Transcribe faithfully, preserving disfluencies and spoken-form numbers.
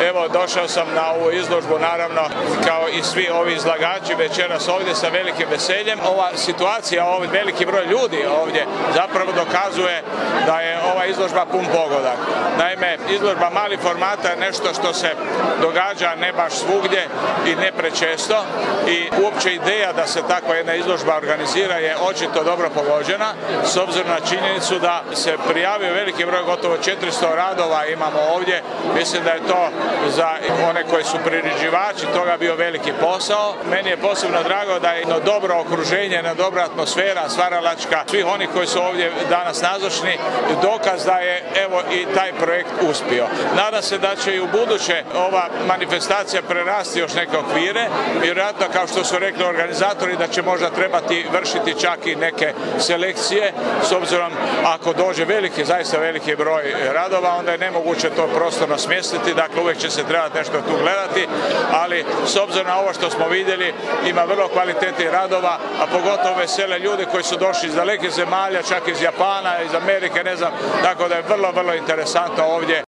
Evo, došao sam na ovu izložbu, naravno, kao i svi ovi izlagači večeras ovdje sa velikim veseljem. Ova situacija, ovaj veliki broj ljudi ovdje zapravo dokazuje da je ova izložba pun pogodak. Naime, izložba malih formata je nešto što se događa ne baš svugdje i ne prečesto i uopće ideja da se takva jedna izložba organizira je očito dobro pogođena, s obzirom na činjenicu da se prijavio veliki broj, gotovo četiristo radova imamo ovdje. Mislim da je to za one koji su priređivači toga bio veliki posao. Meni je posebno drago da je jedno dobro okruženje, jedna dobra atmosfera stvaralačka svih onih koji su ovdje danas nazočni, dokaz da je evo i taj projekt uspio. Nadam se da će i u buduće ova manifestacija prerasti još neke okvire, vjerojatno kao što su rekli organizatori da će možda trebati vršiti čak i neke selekcije, s obzirom ako dođe veliki, zaista veliki broj radova, onda je nemoguće to prostorno smjestiti, dakle uvijek će se trebati nešto tu gledati, ali s obzirom na ovo što smo vidjeli ima vrlo kvalitetnih radova, a pogotovo vesele ljudi koji su došli iz dalekih zemalja, čak iz Japana, iz Amerike, ne znam, tako da je vrlo, vrlo interesantno ovdje